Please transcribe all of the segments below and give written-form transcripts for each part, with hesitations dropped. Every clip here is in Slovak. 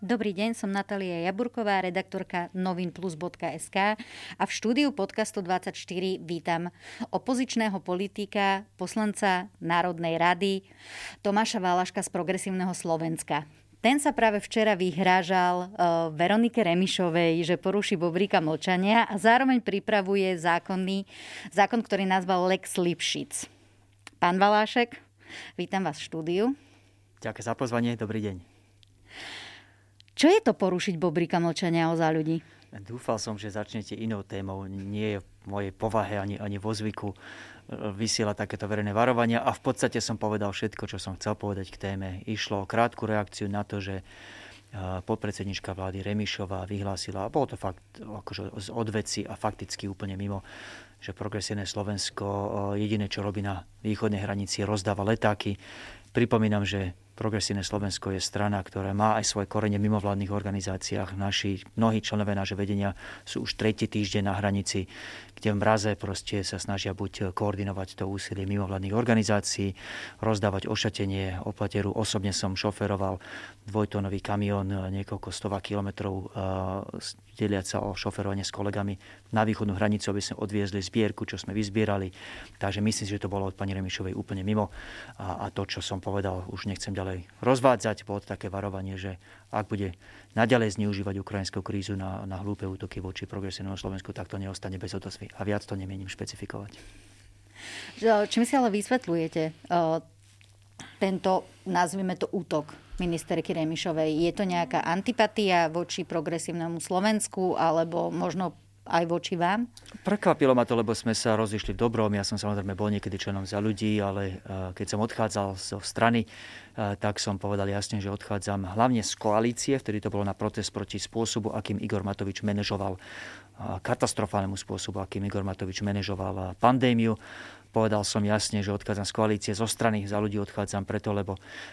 Dobrý deň, som Natália Jaburková, redaktorka novinplus.sk a v štúdiu podcastu 24 vítam opozičného politika, poslanca Národnej rady Tomáša Valaška z Progresívneho Slovenska. Ten sa práve včera vyhrážal Veronike Remišovej, že poruší bobríka mlčania a zároveň pripravuje zákon, ktorý nazval Lex Lipšic. Pán Valášek, vítam vás v štúdiu. Ďakujem za pozvanie, dobrý deň. Čo je to porušiť bobríka mlčania o Za ľudí? Dúfal som, že začnete inou témou. Nie je v mojej povahe ani vo zvyku vysielať takéto verejné varovania a v podstate som povedal všetko, čo som chcel povedať k téme. Išlo o krátku reakciu na to, že podpredsednička vlády Remišová vyhlásila, a bolo to fakt akože od veci a fakticky úplne mimo, že Progresívne Slovensko jediné, čo robí na východnej hranici, rozdáva letáky. Pripomínam, že Progresívne Slovensko je strana, ktorá má aj svoje korene v mimovládnych organizáciách. Mnohí členovia nášho vedenia sú už tretí týždeň na hranici, kde v mraze proste sa snažia buď koordinovať to úsilie mimovládnych organizácií, rozdávať ošatenie, opateru. Osobne som šoferoval dvojtónový kamión niekoľko stovák kilometrov deliať sa o šoferovanie s kolegami na východnú hranicu, aby sme odviezli zbierku, čo sme vyzbierali. Takže myslím si, že to bolo od pani Remišovej úplne mimo. A to, čo som povedal, už nechcem ďalej rozvádzať. Bolo to také varovanie, že ak bude naďalej zneužívať ukrajinskú krízu na hlúpe útoky voči Progresívnemu Slovensku, tak to neostane bez odozvy. A viac to nemienim špecifikovať. Čím si ale vysvetľujete tento, nazvime to, útok ministerky Remišovej? Je to nejaká antipatia voči Progresívnemu Slovensku alebo možno aj voči vám? Prekvapilo ma to, lebo sme sa rozišli v dobrom. Ja som samozrejme bol niekedy členom Za ľudí, ale keď som odchádzal zo strany, tak som povedal jasne, že odchádzam hlavne z koalície. Vtedy to bolo na protest proti spôsobu, akým Igor Matovič manažoval, katastrofálnemu spôsobu, akým Igor Matovič manažoval pandémiu. Povedal som jasne, že odchádzam z koalície, zo strany Za ľudí odchádzam preto, lebo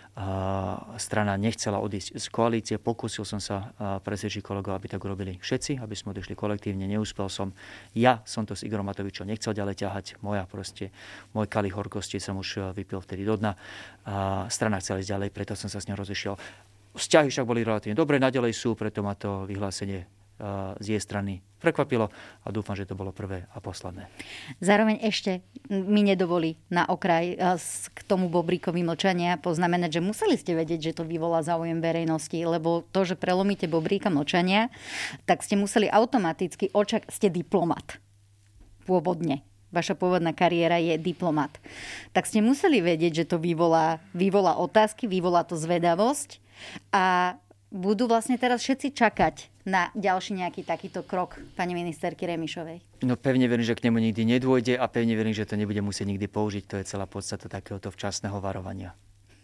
strana nechcela odísť z koalície. Pokúsil som sa presvedčiť kolegov, aby tak urobili všetci, aby sme odišli kolektívne. Neúspel som. Ja som to s Igorom Matovičom nechcel ďalej ťahať. Môj kalich horkosti som už vypil vtedy do dna. Strana chcela ísť ďalej, preto som sa s ňou rozišiel. Vzťahy však boli relatívne dobré, naďalej sú, preto ma to vyhlásenie z jej strany prekvapilo a dúfam, že to bolo prvé a posledné. Zároveň ešte mi nedovolí na okraj k tomu bobríkovi mlčania poznamenať, že museli ste vedieť, že to vyvolá záujem verejnosti, lebo to, že prelomíte bobríka mlčania, tak ste museli automaticky ste diplomat. Pôvodne. Vaša pôvodná kariéra je diplomat. Tak ste museli vedieť, že to vyvolá otázky, vyvolá to zvedavosť a budú vlastne teraz všetci čakať na ďalší nejaký takýto krok pani ministerky Remišovej? No pevne verím, že k nemu nikdy nedôjde a pevne verím, že to nebude musieť nikdy použiť. To je celá podstata takéhoto včasného varovania.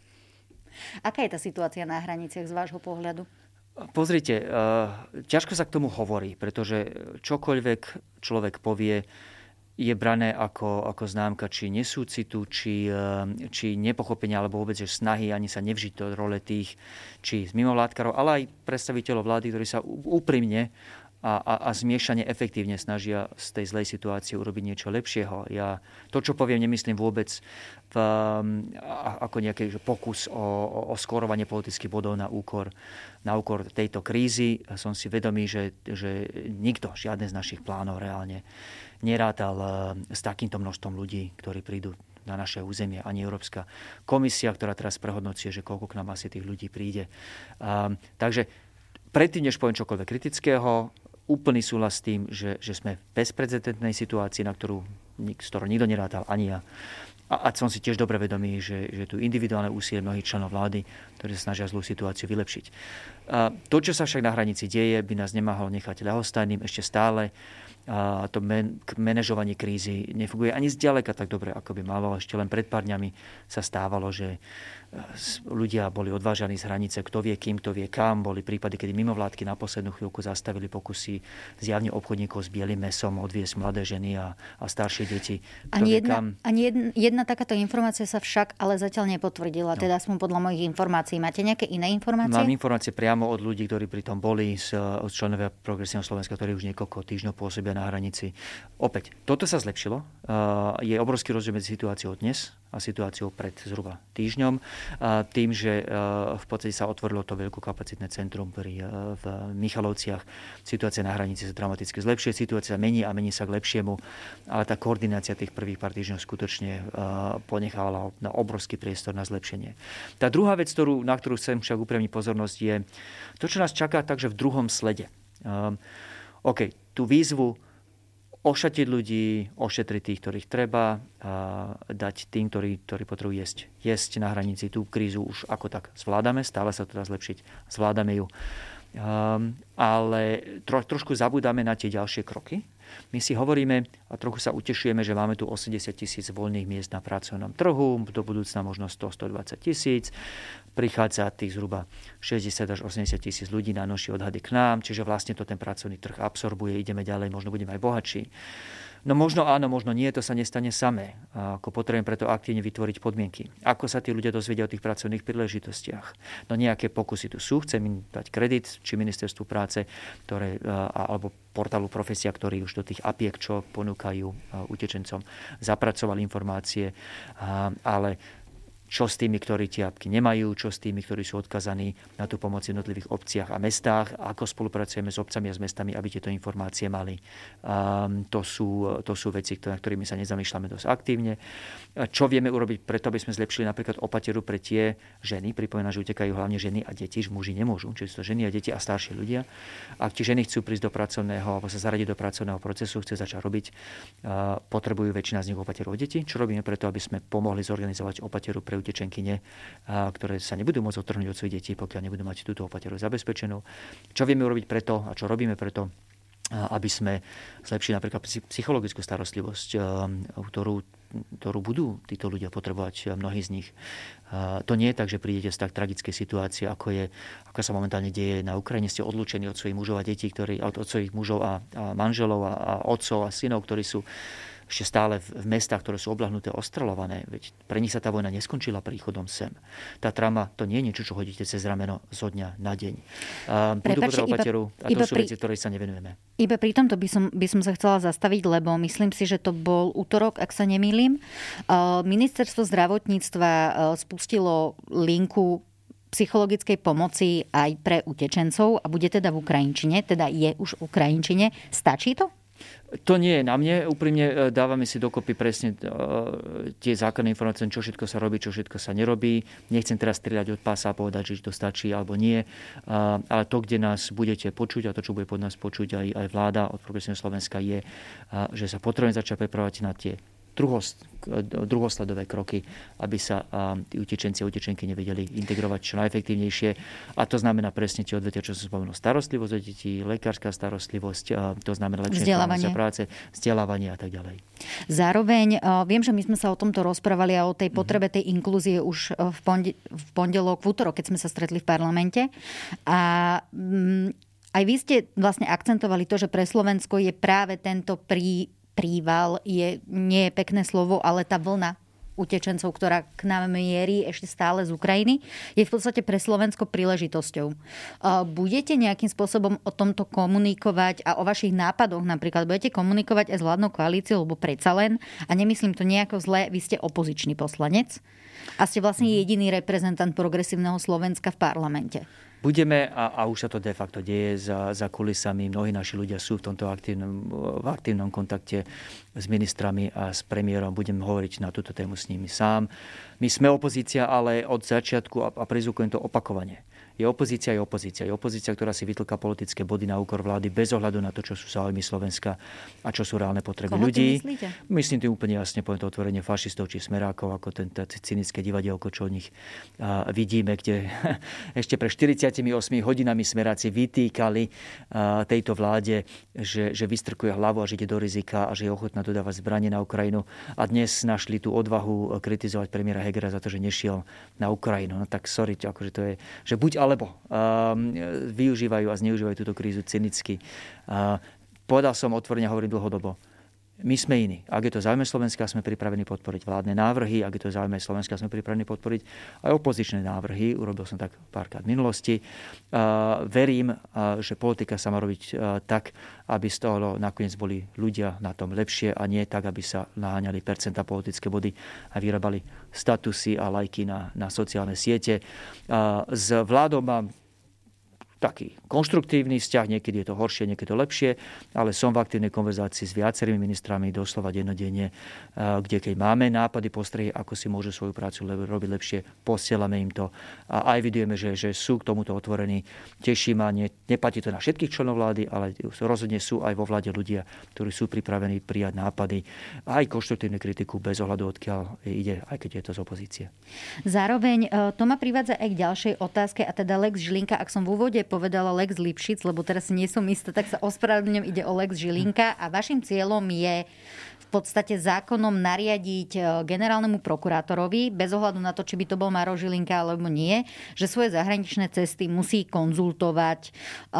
Aká je tá situácia na hraniciach z vášho pohľadu? Pozrite, ťažko sa k tomu hovorí, pretože čokoľvek človek povie, je brané ako známka či nesúcitu, či nepochopenia, alebo vôbec že snahy ani sa nevžiť do role tých, či z mimovládkarov, ale aj predstaviteľov vlády, ktorí sa úprimne a zmiešane efektívne snažia z tej zlej situácie urobiť niečo lepšieho. Ja to, čo poviem, nemyslím vôbec ako nejaký pokus o skórovanie politických bodov na úkor tejto krízy. Som si vedomý, že nikto, žiadne z našich plánov reálne nerátal s takýmto množstvom ľudí, ktorí prídu na naše územie, ani Európska komisia, ktorá teraz prehodnocuje, že koľko k nám asi tých ľudí príde. Takže predtým, než poviem čokoľvek kritického, úplný súhlas s tým, že sme v bezprecedentnej situácii, s ktorou nikto nerátal, ani ja. A som si tiež dobre vedomý, že tu individuálne úsilie mnohých členov vlády, ktorí sa snažia zlú situáciu vylepšiť. To, čo sa však na hranici deje, by nás nemohlo nechať ľahostajným ešte stále. To manažovanie krízy nefunguje ani zďaleka tak dobre, ako by malo. Ešte len pred pár dňami sa stávalo, že ľudia boli odvážaní z hranice, kto vie kým, kto vie kam. Boli prípady, kedy mimovládky na poslednú chvíľku zastavili pokusy zjavne obchodníkov s bielým mäsom odviesť mladé ženy a staršie deti. Ani jedna takáto informácia sa však ale zatiaľ nepotvrdila. Teda aspoň podľa mojich informácií. Máte nejaké iné informácie? Mám informácie priamo od ľudí, ktorí pri tom boli, od členovia Progresívneho Slovenska, ktorí už niekoľko týždňov pôsobia na hranici. Opäť, toto sa zlepšilo. Je obrovský rozdiel medzi situáciou dnes situáciou pred zhruba týždňom. Tým, že v podstate sa otvorilo to veľkokapacitné centrum v Michalovciach, situácia na hranici sa dramaticky zlepšuje, situácia mení a mení sa k lepšiemu, ale tá koordinácia tých prvých pár týždňov skutočne ponechávala na obrovský priestor na zlepšenie. Tá druhá vec, na ktorú chcem však upriamiť pozornosť, je to, čo nás čaká takže v druhom slede. Tú výzvu ošatiť ľudí, ošetriť tých, ktorých treba, a dať tým, ktorí potrebujú jesť na hranici. Tú krízu už ako tak zvládame, stále sa to dá zlepšiť, zvládame ju. Ale trošku zabúdame na tie ďalšie kroky. My si hovoríme a trochu sa utešujeme, že máme tu 80,000 voľných miest na pracovnom trhu, do budúcna možno 100-120,000. Prichádza tých zhruba 60 až 80,000 ľudí na nošie odhady k nám, čiže vlastne to ten pracovný trh absorbuje, ideme ďalej, možno budeme aj bohatší. No možno áno, možno nie, to sa nestane samé. Ako potrebujeme preto aktívne vytvoriť podmienky. Ako sa tí ľudia dozvedia o tých pracovných príležitostiach? No nejaké pokusy tu sú, chcem im dať kredit, či ministerstvu práce, alebo portálu Profesia, ktorí už do tých apiek, čo ponúkajú utečencom, zapracovali informácie, ale čo s tými, ktorí tie apky nemajú, čo s tými, ktorí sú odkazaní na tú pomoc v jednotlivých obciach a mestách, ako spolupracujeme s obcami a s mestami, aby tieto informácie mali. To sú veci, na ktorými sa nezamýšľame dosť aktívne. Čo vieme urobiť preto, aby sme zlepšili napríklad opateru pre tie ženy, pripomínam, že utekajú hlavne ženy a deti, že muži nemôžu, čiže sú to ženy a deti a starší ľudia. Ak tie ženy chcú prísť do pracovného alebo sa zaradiť do pracovného procesu, chce začať robiť, potrebujú väčšina z nich opateru o deti. Čo robíme preto, aby sme pomohli zorganizovať opateru pre utečenkyne, ktoré sa nebudú môcť odtrhnúť od svojich detí, pokiaľ nebudú mať túto opateru zabezpečenú. Čo vieme urobiť preto a čo robíme preto, aby sme zlepšili napríklad psychologickú starostlivosť, ktorú budú títo ľudia potrebovať, mnohí z nich. To nie je tak, že prídete z tak tragickej situácie, ako sa momentálne deje na Ukrajine. Ste odlúčení od svojich mužov a detí, od svojich mužov a manželov a otcov a synov, ktorí sú ešte stále v mestách, ktoré sú obľahnuté, ostrelované. Veď pre nich sa tá vojna neskončila príchodom sem. Tá trauma, to nie je niečo, čo hodíte cez rameno zo dňa na deň. Budú potrebovať opateru a to sú veci, ktoré sa nevenujeme. Iba pri tomto by som sa chcela zastaviť, lebo myslím si, že to bol útorok, ak sa nemýlim. Ministerstvo zdravotníctva spustilo linku psychologickej pomoci aj pre utečencov a bude teda v ukrajinčine, teda je už v ukrajinčine. Stačí to? To nie je na mne. Úprimne dávame si dokopy presne tie základné informácie, čo všetko sa robí, čo všetko sa nerobí. Nechcem teraz strieľať od pása a povedať, že to stačí alebo nie. Ale to, kde nás budete počuť a to, čo bude pod nás počuť aj vláda od Progresívneho Slovenska, je, že sa potrebujeme začať pripravovať na tie druhosledové kroky, aby sa tí utečenci a utečenky nevedeli integrovať čo najefektívnejšie. A to znamená presne tie odvetia, čo som spomenul. Starostlivosť o deti, lekárska starostlivosť, to znamená lepšie práce, vzdelávanie a tak ďalej. Zároveň viem, že my sme sa o tomto rozprávali a o tej potrebe tej inklúzie už v pondelok, v útorok, keď sme sa stretli v parlamente. A aj vy ste vlastne akcentovali to, že pre Slovensko je práve tento príval, nie je pekné slovo, ale tá vlna utečencov, ktorá k nám mierí ešte stále z Ukrajiny, je v podstate pre Slovensko príležitosťou. Budete nejakým spôsobom o tomto komunikovať a o vašich nápadoch napríklad budete komunikovať aj s vládnou koalíciou, lebo predsa len, a nemyslím to nejako zle, vy ste opozičný poslanec a ste vlastne jediný reprezentant Progresívneho Slovenska v parlamente. Budeme, a už sa to de facto deje za kulisami, mnohí naši ľudia sú v tomto aktívnom kontakte s ministrami a s premiérom. Budem hovoriť na túto tému s nimi sám. My sme opozícia, ale od začiatku a prizvukujem to opakovane. Je opozícia. Je opozícia, ktorá si vytlká politické body na úkor vlády bez ohľadu na to, čo sú záujmy Slovenska a čo sú reálne potreby ľudí. Myslím tým úplne jasne, poviem to otvorenie fašistov či smerákov, ako ten cynické divadielko, čo od nich vidíme, kde ešte pre 48 hodinami smeráci vytýkali tejto vláde, že vystrkuje hlavu a že ide do rizika a že je ochotná dodávať zbranie na Ukrajinu. A dnes našli tú odvahu kritizovať premiéra Hegera za to, že nešiel na Ukrajinu. No tak sorry, akože to je, že buď alebo využívajú a zneužívajú túto krízu cynicky. Povedal som otvorene, hovorím dlhodobo, My sme iní. Ak je to záujme Slovenska, sme pripravení podporiť vládne návrhy. Ak je to záujme Slovenska, sme pripravení podporiť aj opozičné návrhy. Urobil som tak párkrát v minulosti. Verím, že politika sa má robiť tak, aby z toho nakoniec boli ľudia na tom lepšie a nie tak, aby sa naháňali percentá politické body a vyrábali statusy a lajky na sociálne siete. S vládou mám taký konštruktívny vzťah, niekedy je to horšie, niekedy je to lepšie, ale som v aktívnej konverzácii s viacerými ministrami doslova dennodenne, kde keď máme nápady, postrehy, ako si môžu svoju prácu robiť lepšie, posielame im to a aj vidujeme, že sú k tomuto otvorení. Teší ma, neplatí to na všetkých členov vlády, ale rozhodne sú aj vo vláde ľudia, ktorí sú pripravení prijať nápady a aj konštruktívnu kritiku bez ohľadu, odkiaľ ide, aj keď je to z opozície. Zároveň to ma privádza aj k ďalšej otázke, a teda Lex Žilinka, ak som v úvode povedala Lex Lipšic, lebo teraz nie som istá, tak sa ospravedlňujem, ide o Lex Žilinka a vašim cieľom je v podstate zákonom nariadiť generálnemu prokurátorovi, bez ohľadu na to, či by to bol Maro Žilinka alebo nie, že svoje zahraničné cesty musí konzultovať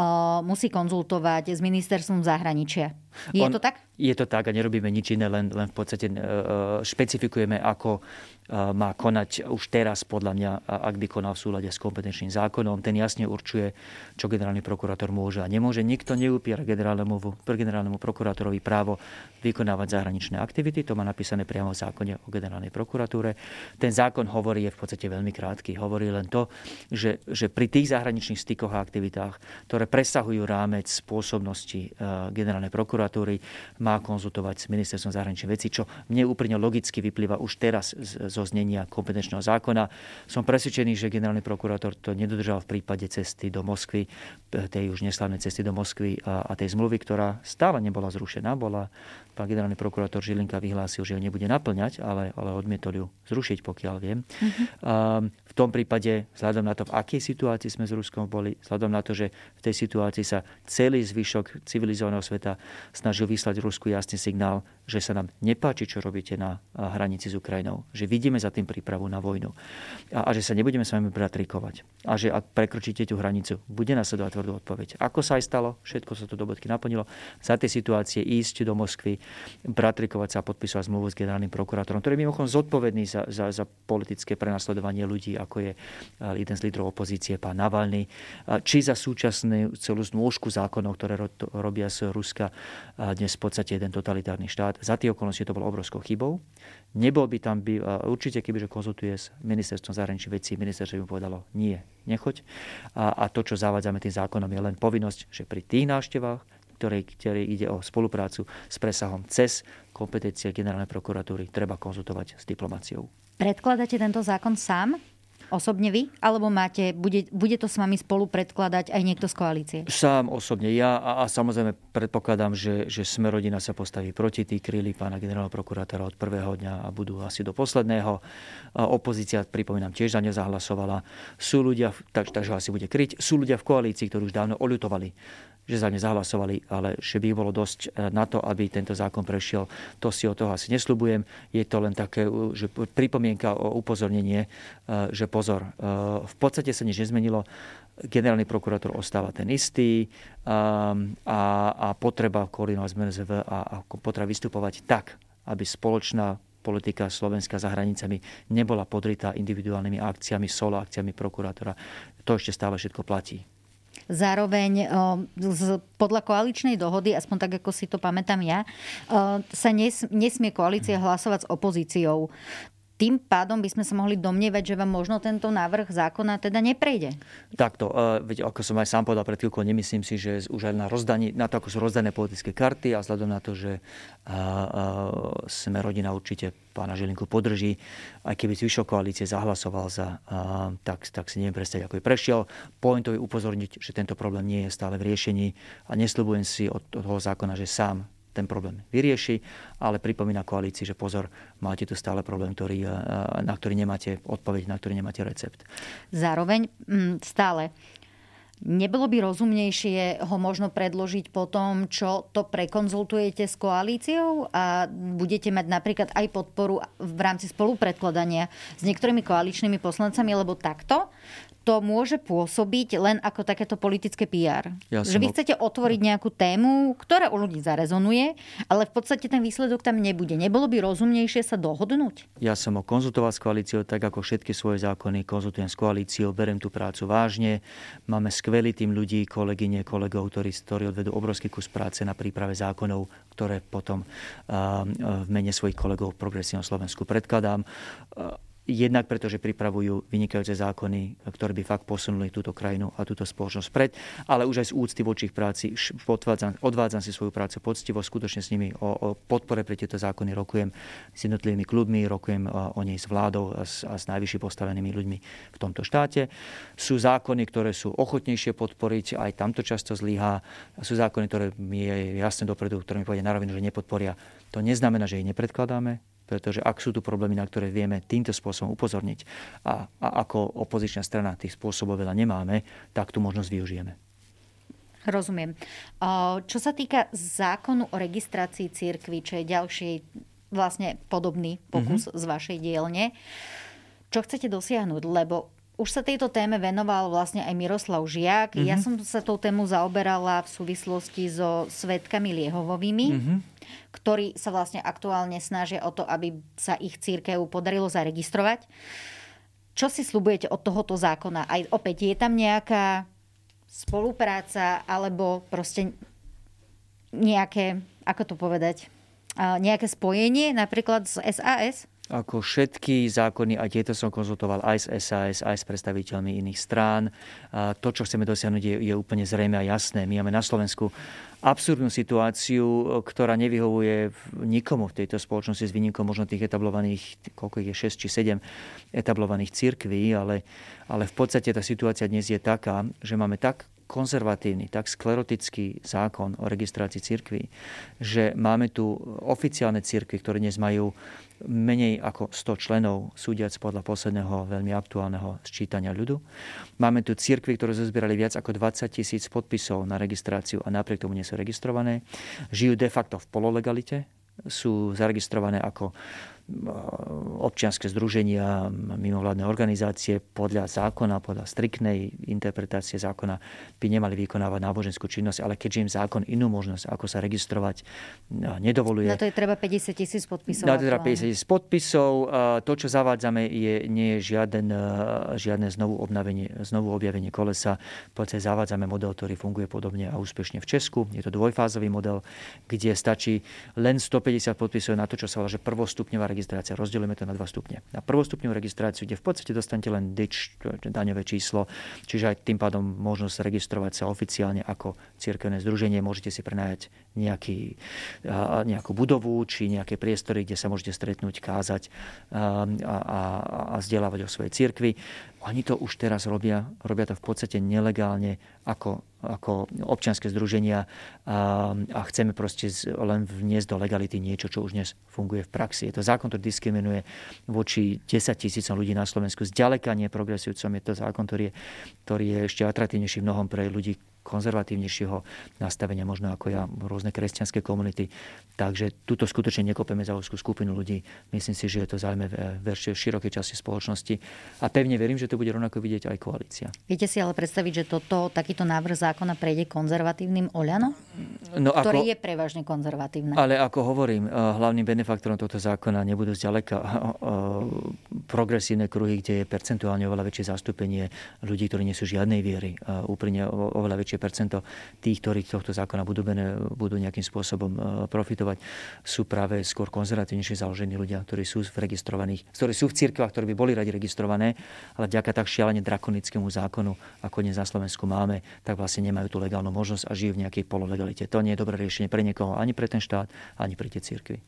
s ministerstvom zahraničia. Je to tak? Je to tak a nerobíme nič iné, len v podstate špecifikujeme, ako má konať už teraz, podľa mňa, ak by konal v súlade s kompetenčným zákonom. Ten jasne určuje, čo generálny prokurátor môže a nemôže. Nikto neupiera generálnemu prokurátorovi právo vykonávať zahraničné aktivity. To má napísané priamo v zákone o generálnej prokuratúre. Ten zákon hovorí, je v podstate veľmi krátky. Hovorí len to, že pri tých zahraničných stykoch a aktivitách, ktoré presahujú rámec spôsobnosti generálnej prokuratúry, má konzultovať s ministerstvom zahraničných vecí, čo mne úplne logicky vyplýva už teraz zo znenia kompetenčného zákona. Som presvedčený, že generálny prokurátor to nedodržal v prípade cesty do Moskvy, tej už neslávnej cesty do Moskvy a tej zmluvy, ktorá stále nebola zrušená. Pán generálny prokurátor Žilinka vyhlásil, že ju nebude naplňať, ale odmietol ju zrušiť, pokiaľ viem. V tom prípade, vzhľadom na to, v akej situácii sme s Ruskom boli, vzhľadom na to, že v tej situácii sa celý zvyšok civilizovaného sveta snažil vyslať Rusku jasný signál, že sa nám nepáči, čo robíte na hranici s Ukrajinou. Že vidíme za tým prípravu na vojnu. A že sa nebudeme s vami bratrikovať. A že ak prekročíte tú hranicu, bude nasledovať tvrdú odpoveď. Ako sa aj stalo, všetko sa to do bodky naplnilo. Za tej situácie ísť do Moskvy, bratrikovať sa a podpísať zmluvu s generálnym prokurátorom, ktorý je mimochodom zodpovedný za politické prenasledovanie ľudí, ako je jeden z lídrov opozície, pán Navalny, či za súčasnú celú znôžku zákonov, ktoré robia z Ruska dnes v podstate jeden totalitárny štát. Za tie okolnosti to bolo obrovskou chybou. Nebol by tam, určite kebyže konzultuje s ministerstvom zahraničných vecí, ministerstvo by mu povedalo nie, nechoď. A to, čo zavádzame tým zákonom, je len povinnosť, že pri tých návštevách, ktoré ide o spoluprácu s presahom cez kompetencie generálnej prokuratúry, treba konzultovať s diplomáciou. Predkladáte tento zákon sám? Osobne vy? Alebo bude to s vami spolu predkladať aj niekto z koalície? Sám osobne ja a samozrejme predpokladám, že Smer-rodina sa postaví proti tých kríli pána generálneho prokurátora od prvého dňa a budú asi do posledného. Opozícia, pripomínam, tiež za ne zahlasovala. Sú ľudia, takže asi bude kryť, sú ľudia v koalícii, ktorí už dávno oľutovali, že za ne zahlasovali, ale že by bolo dosť na to, aby tento zákon prešiel. To si od toho asi nesľubujem. Je to len také, že pripomienka o upozornenie, že pozor, v podstate sa nič nezmenilo. Generálny prokurátor ostáva ten istý a potreba koordinovať s MNZV a potreba vystupovať tak, aby spoločná politika Slovenska za hranicami nebola podritá individuálnymi akciami, solo akciami prokurátora. To ešte stále všetko platí. Zároveň podľa koaličnej dohody, aspoň tak, ako si to pamätám ja, sa nesmie koalícia hlasovať s opozíciou. Tým pádom by sme sa mohli domnievať, že vám možno tento návrh zákona teda neprejde. Takto, ako som aj sám povedal pred chvíľkou, nemyslím si, že už aj na to, ako sú rozdané politické karty a vzhľadom na to, že Smer-rodina určite pána Žilinku podrží, aj keby zvyšok koalície zahlasoval za, tak si neviem predstaviť, ako je prešiel. Pointom je upozorniť, že tento problém nie je stále v riešení a nesľubujem si od toho zákona, že sám ten problém vyrieši, ale pripomína koalícii, že pozor, máte tu stále problém, na ktorý nemáte odpoveď, na ktorý nemáte recept. Zároveň stále nebolo by rozumnejšie ho možno predložiť po tom, čo to prekonzultujete s koalíciou a budete mať napríklad aj podporu v rámci spolupredkladania s niektorými koaličnými poslancami, lebo takto to môže pôsobiť len ako takéto politické PR. Že vy chcete otvoriť nejakú tému, ktorá u ľudí zarezonuje, ale v podstate ten výsledok tam nebude. Nebolo by rozumnejšie sa dohodnúť? Ja som ho konzultoval s koalíciou, tak ako všetky svoje zákony konzultujem s koalíciou, berem tú prácu vážne. Máme skvelý tým ľudí, kolegyne, kolegov, ktorí odvedú obrovský kus práce na príprave zákonov, ktoré potom v mene svojich kolegov v Progresívnom Slovensku predkladám. Jednak preto, že pripravujú vynikajúce zákony, ktoré by fakt posunuli túto krajinu a túto spoločnosť pred, ale už aj z úcty voči ich práci odvádzam si svoju prácu poctivo, skutočne s nimi o podpore pre tieto zákony rokujem s jednotlivými klubmi, rokujem o nej s vládou a s najvyššie postavenými ľuďmi v tomto štáte. Sú zákony, ktoré sú ochotnejšie podporiť, aj tamto často zlyhá. Sú zákony, ktoré mi je jasne dopredu, ktoré mi povedia na rovinu, že nepodporia. To neznamená, že ich nepredkladáme, pretože ak sú tu problémy, na ktoré vieme týmto spôsobom upozorniť a ako opozičná strana tých spôsobov veľa nemáme, tak tú možnosť využijeme. Rozumiem. Čo sa týka zákonu o registrácii cirkvi, čo je ďalší vlastne podobný pokus z vašej dielne, čo chcete dosiahnuť? Lebo už sa tejto téme venoval vlastne aj Miroslav Žiak. Ja som sa tou tému zaoberala v súvislosti so svedkami Liehovovými, ktorí sa vlastne aktuálne snažia o to, aby sa ich cirkev podarilo zaregistrovať. Čo si sľubujete od tohoto zákona? Aj opäť, je tam nejaká spolupráca alebo proste nejaké, ako to povedať, nejaké spojenie napríklad s SAS? Ako všetky zákony, aj tieto som konzultoval aj s SAS, aj s predstaviteľmi iných strán. To, čo chceme dosiahnuť, je úplne zrejme a jasné. My máme na Slovensku absurdnú situáciu, ktorá nevyhovuje nikomu v tejto spoločnosti s výnimkou možno tých etablovaných, koľko ich je, 6 či 7 etablovaných cirkví, ale v podstate tá situácia dnes je taká, že máme tak konzervatívny, tak sklerotický zákon o registrácii cirkví, že máme tu oficiálne cirkvi, ktoré dnes majú menej ako 100 členov, súdiac podľa posledného veľmi aktuálneho sčítania ľudu. Máme tu cirkvi, ktoré zozbierali viac ako 20,000 podpisov na registráciu a napriek tomu nie sú registrované. Žijú de facto v pololegalite, sú zaregistrované ako občianske združenia, mimovládne organizácie podľa zákona, podľa striktnej interpretácie zákona by nemali vykonávať náboženskú činnosť, ale keďže im zákon inú možnosť, ako sa registrovať, nedovoluje. Na to je treba 50,000 podpisov. Na to je treba 50,000 podpisov. To, čo zavádzame, nie je žiadne znovu objavenie kolesa. V podstate zavádzame model, ktorý funguje podobne a úspešne v Česku. Je to dvojfázový model, kde stačí len 150 podpisov na to, čo sa volá, že prvostupňová registrácia. Rozdeľujeme to na 2 stupne. Na prvostupňovú registráciu, kde v podstate dostanete len DIČ, daňové číslo, čiže aj tým pádom možnosť registrovať sa oficiálne ako cirkevné združenie. Môžete si prenajať nejakú budovu či nejaké priestory, kde sa môžete stretnúť, kázať a vzdelávať o svojej cirkvi. Oni to už teraz robia to v podstate nelegálne ako občianske združenia a chceme proste len vniesť do legality niečo, čo už dnes funguje v praxi. Je to zákon, ktorý diskriminuje voči 10,000 ľudí na Slovensku. Zďaleka nie progresívcom. Je to zákon, ktorý je ešte atraktívnejší v mnohom pre ľudí konzervatívnejšieho nastavenia, možno ako ja, rôzne kresťanské komunity. Takže túto skutočne nekopeme za úzkú skupinu ľudí. Myslím si, že je to zaujímavé v širokej časti spoločnosti. A pevne verím, že to bude rovnako vidieť aj koalícia. Viete si ale predstaviť, že takýto návrh zákona prejde konzervatívnym Oľano? Ktoré je prevažne konzervatívne. Ale ako hovorím, hlavným benefaktorom tohto zákona nebudú zďaleka progresívne kruhy, kde je percentuálne oveľa väčšie zastúpenie ľudí, ktorí nie sú žiadnej viery. Úprimne oveľa väčšie percento tých, ktorí tohto zákona budú nejakým spôsobom profitovať, sú práve skôr konzervatívnejšie založení ľudia, ktorí sú v cirkvách, ktorí by boli radi registrované, ale vďaka tak šialene drakonickému zákonu, ako dnes na Slovensku máme, tak vlastne nemajú tú legálnu možnosť a žijú v nejakej pololegalite. To nie je dobré riešenie pre niekoho, ani pre ten štát, ani pre tie cirkvy.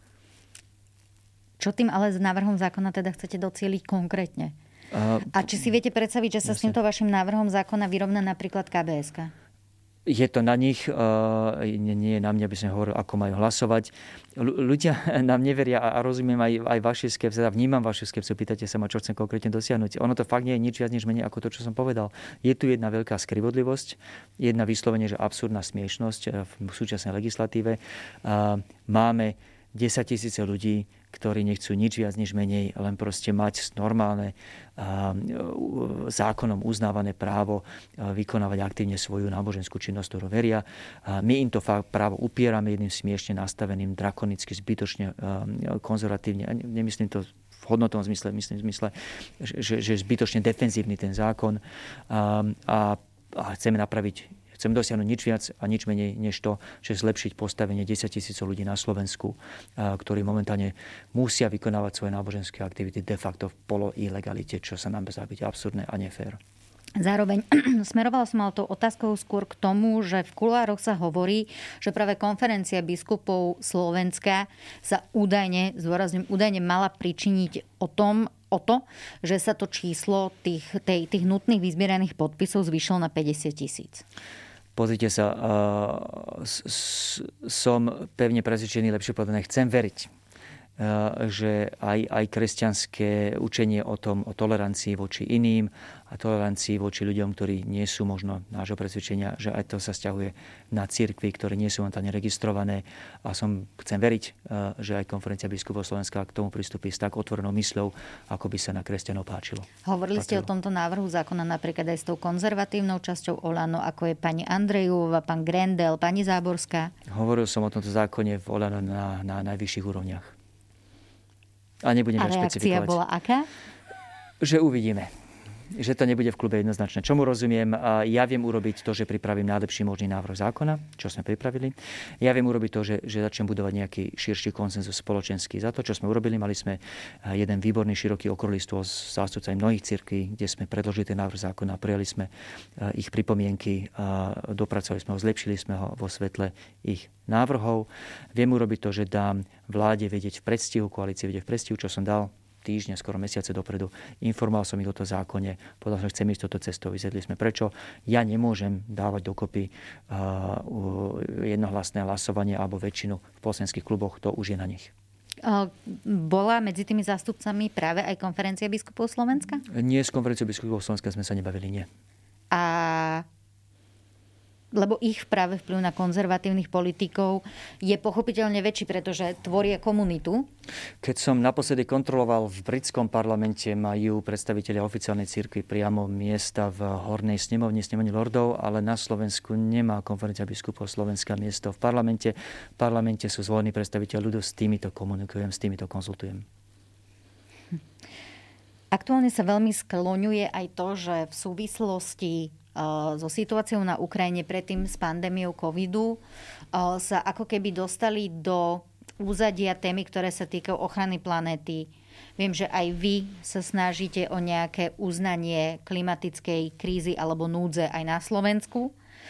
Čo tým ale s návrhom zákona teda chcete docieliť konkrétne? A či si viete predstaviť, že sa s týmto vašim návrhom zákona vyrovná napríklad KBS-ka? Je to na nich, nie je na mňa, aby som hovoril, ako majú hlasovať. Ľudia nám neveria a rozumiem aj vaše skepse, a vnímam vašu skepsu, pýtate sa ma, čo chcem konkrétne dosiahnuť. Ono to fakt nie je nič viac, než menej ako to, čo som povedal. Je tu jedna veľká skrivodlivosť, jedna vyslovene, že absurdná smiešnosť v súčasnej legislatíve. Máme 10 000 ľudí, ktorí nechcú nič viac, nič menej, len proste mať normálne zákonom uznávané právo vykonávať aktívne svoju náboženskú činnosť, ktorú veria. My im to právo upierame jedným smiešne nastaveným, drakonicky, zbytočne konzervatívne. Nemyslím to v hodnotovom zmysle, myslím v zmysle, že je zbytočne defenzívny ten zákon a chceme dosiahnuť nič viac a nič menej, než to, že zlepšiť postavenie 10 000 ľudí na Slovensku, ktorí momentálne musia vykonávať svoje náboženské aktivity de facto v poloilegalite, čo sa nám zdá byť absurdné a nefér. Zároveň smerovala som ale tou otázkou skôr k tomu, že v kuloároch sa hovorí, že práve konferencia biskupov Slovenska sa údajne mala pričiniť o to, že sa to číslo tých nutných vyzbieraných podpisov zvýšilo na 50 000. Pozrite sa, som pevne presvedčený, lepšie povedané, chcem veriť, že aj kresťanské učenie o tolerancii voči iným a tolerancii voči ľuďom, ktorí nie sú možno nášho presvedčenia, že aj to sa sťahuje na cirkvi, ktoré nie sú momentálne registrované. A chcem veriť, že aj konferencia biskupov Slovenska k tomu pristúpi s tak otvorenou mysľou, ako by sa na kresťanov páčilo. Hovorili ste o tomto návrhu zákona napríklad aj s tou konzervatívnou časťou Olano, ako je pani Andrejová, pán Grendel, pani Záborská? Hovoril som o tomto zákone v Olano na najvyšších úrovniach. A nebudem špecifikovať. A reakcia bola aká? Že uvidíme. Že to nebude v klube jednoznačné. Čomu rozumiem? Ja viem urobiť to, že pripravím najlepší možný návrh zákona, čo sme pripravili. Ja viem urobiť to, že začnem budovať nejaký širší konsenzus spoločenský. Za to, čo sme urobili, mali sme jeden výborný široký okrúhly stôl s zástupcami mnohých cirkví, kde sme predložili ten návrh zákona, prijali sme ich pripomienky, dopracovali sme ho, zlepšili sme ho vo svetle ich návrhov. Viem urobiť to, že dám vláde vedieť v predstihu, koalícii vedieť v predstihu, čo som dal týždne, skoro mesiace dopredu. Informoval som ich o to zákone, povedal som, že chcem ísť toto cestou. Vysvetlili sme prečo. Ja nemôžem dávať dokopy jednohlasné hlasovanie alebo väčšinu v poslaneckých kluboch. To už je na nich. Bola medzi tými zástupcami práve aj konferencia biskupov Slovenska? Nie, s konferenciou biskupov Slovenska sme sa nebavili, nie. Lebo ich práve vplyv na konzervatívnych politikov je pochopiteľne väčší, pretože tvoria komunitu. Keď som naposledy kontroloval v britskom parlamente, majú predstavitelia oficiálnej cirkvi priamo miesta v hornej snemovni lordov, ale na Slovensku nemá konferencia biskupov Slovenska miesto v parlamente. V parlamente sú zvolení predstavitelia ľudu, s týmito komunikujem, s týmito konzultujem. Aktuálne sa veľmi skloňuje aj to, že v súvislosti so situáciou na Ukrajine, predtým s pandémiou covidu, sa ako keby dostali do úzadia témy, ktoré sa týkajú ochrany planéty. Viem, že aj vy sa snažíte o nejaké uznanie klimatickej krízy alebo núdze aj na Slovensku.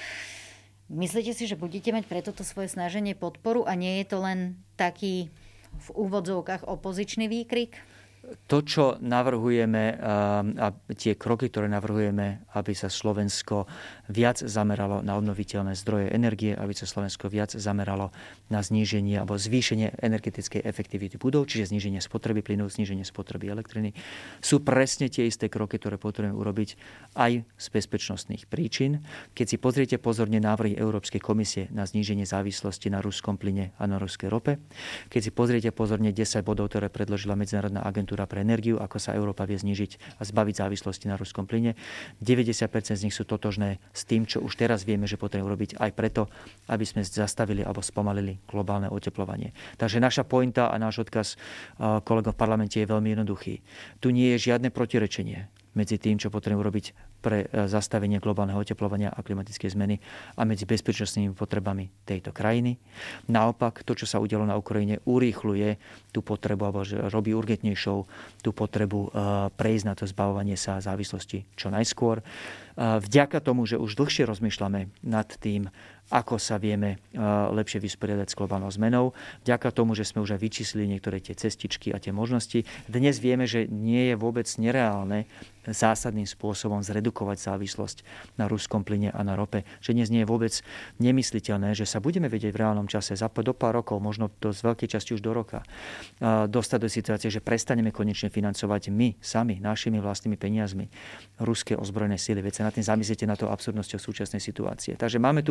Myslíte si, že budete mať pre toto svoje snaženie podporu a nie je to len taký v úvodzovkách opozičný výkrik? To, čo navrhujeme a tie kroky, ktoré navrhujeme, aby sa Slovensko viac zameralo na obnoviteľné zdroje energie, aby sa Slovensko viac zameralo na zníženie alebo zvýšenie energetickej efektivity budov, čiže zníženie spotreby plynu, zníženie spotreby elektriny, sú presne tie isté kroky, ktoré potrebujeme urobiť aj z bezpečnostných príčin. Keď si pozriete pozorne návrhy Európskej komisie na zníženie závislosti na ruskom plyne a na ruskej rope, keď si pozriete pozorne 10 bodov, ktoré predložila Medzinárodná agentúra pre energiu, ako sa Európa vie znížiť a zbaviť závislosti na ruskom plyne. 90% z nich sú totožné s tým, čo už teraz vieme, že potrebujeme robiť aj preto, aby sme zastavili alebo spomalili globálne oteplovanie. Takže naša pointa a náš odkaz kolegom v parlamente je veľmi jednoduchý. Tu nie je žiadne protirečenie medzi tým, čo potrebujeme urobiť pre zastavenie globálneho oteplovania a klimatickej zmeny a medzi bezpečnostnými potrebami tejto krajiny. Naopak, to, čo sa udialo na Ukrajine, urýchľuje tú potrebu, alebo robí urgentnejšou tú potrebu prejsť na to zbavovanie sa závislosti čo najskôr. Vďaka tomu, že už dlhšie rozmýšľame nad tým, ako sa vieme lepšie vysporiadať s globálnou zmenou. Vďaka tomu, že sme už aj vyčíslili niektoré tie cestičky a tie možnosti. Dnes vieme, že nie je vôbec nereálne zásadným spôsobom zredukovať závislosť na ruskom plyne a na rope. Že dnes nie je vôbec nemysliteľné, že sa budeme vedieť v reálnom čase do pár rokov, možno do z veľkej časti už do roka, dostať do situácie, že prestaneme konečne financovať my sami, našimi vlastnými peniazmi ruské ozbrojené sily. Veď sa nad tým zamyslíte na to absurdnosťou súčasnej situácie. Takže máme tu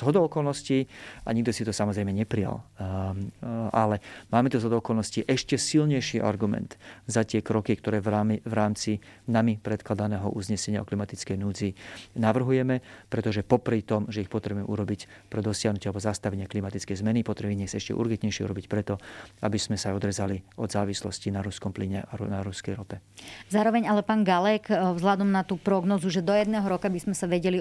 zhodou okolností, a nikto si to samozrejme neprijal, ale máme tu zhodou okolností ešte silnejší argument za tie kroky, ktoré v rámci nami predkladaného uznesenia o klimatickej núdzi navrhujeme, pretože popri tom, že ich potrebujeme urobiť pre dosiahnutie alebo zastavenie klimatickej zmeny, potrebujeme ich ešte urgentnejšie urobiť preto, aby sme sa odrezali od závislosti na ruskom plyne a na ruskej rope. Zároveň ale pán Galek, vzhľadom na tú prognozu, že do 1 roka by sme sa vedeli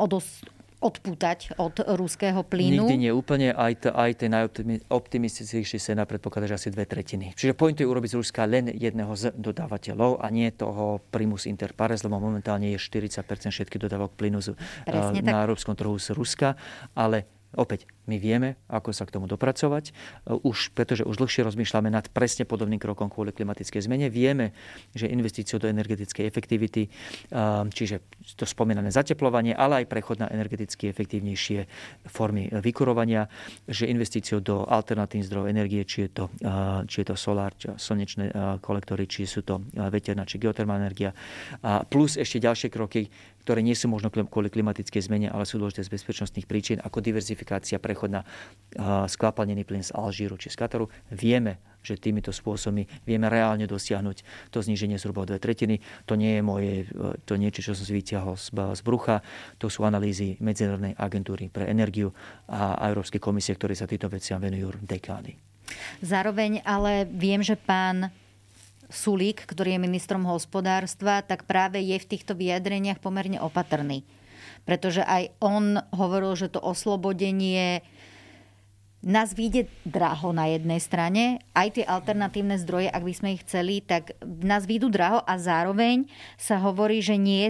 odpútať od ruského plynu. Nikdy nie úplne, aj ten najoptimistickejší scénar predpokladá, že asi 2/3. Čiže point je urobiť z Ruska len jedného z dodávateľov a nie toho primus inter pares, lebo momentálne je 40% všetkých dodávok plynu na európskom trhu z Ruska, ale opäť, my vieme, ako sa k tomu dopracovať, pretože už dlhšie rozmýšľame nad presne podobným krokom kvôli klimatickej zmene. Vieme, že investíciou do energetickej efektivity, čiže to spomínané zateplovanie, ale aj prechod na energeticky efektívnejšie formy vykurovania, že investíciou do alternatívnych zdrojov energie, či je to solár, či slnečné kolektory, či sú to veterná, či geotermálna energia, a plus ešte ďalšie kroky, ktoré nie sú možno kvôli klimatickej zmene, ale sú dôležité z bezpečnostných príčin, ako diverzifikácia, prechod na skvapalnený plyn z Alžíru či z Kataru. Vieme, že týmito spôsobmi vieme reálne dosiahnuť to zníženie zhruba o 2/3. To nie je to niečo, čo som si vytiahol z brucha. To sú analýzy Medzinárodnej agentúry pre energiu a Európskej komisie, ktoré sa týmto veciam venujú dekády. Zároveň ale viem, že pán Sulík, ktorý je ministrom hospodárstva, tak práve je v týchto vyjadreniach pomerne opatrný. Pretože aj on hovoril, že to oslobodenie nás vyjde draho na jednej strane. Aj tie alternatívne zdroje, ak by sme ich chceli, tak nás vyjdú draho a zároveň sa hovorí, že nie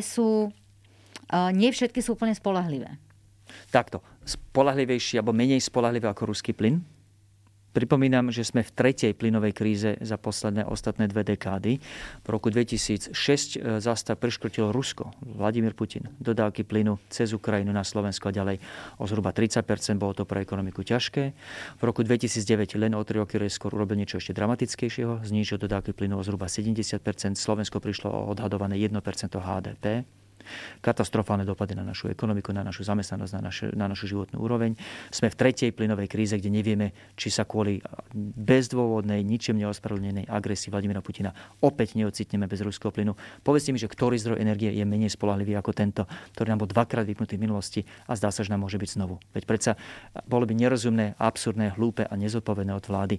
všetky sú úplne spoľahlivé. Takto. Spolahlivejší alebo menej spoľahlivé ako ruský plyn. Pripomínam, že sme v 3. plynovej kríze za ostatné 2 dekády. V roku 2006 zastav preškrtil Rusko, Vladimír Putin, dodávky plynu cez Ukrajinu na Slovensko a ďalej o zhruba 30%. Bolo to pre ekonomiku ťažké. V roku 2009, len o 3 roky skôr, urobil niečo ešte dramatickejšieho. Znížil dodávky plynu o zhruba 70%. Slovensko prišlo o odhadované 1% HDP. Katastrofálne dopady na našu ekonomiku, na našu zamestnanosť, na našu životnú úroveň. Sme v 3. plynovej kríze, kde nevieme, či sa kvôli bezdôvodnej, ničím neospravedlnenej agresii Vladimíra Putina opäť neocitneme bez ruského plynu. Povedzte mi, že ktorý zdroj energie je menej spoľahlivý ako tento, ktorý nám bol 2-krát vypnutý v minulosti a zdá sa, že nám môže byť znovu. Veď predsa bolo by nerozumné, absurdné, hlúpe a nezodpovedné od vlády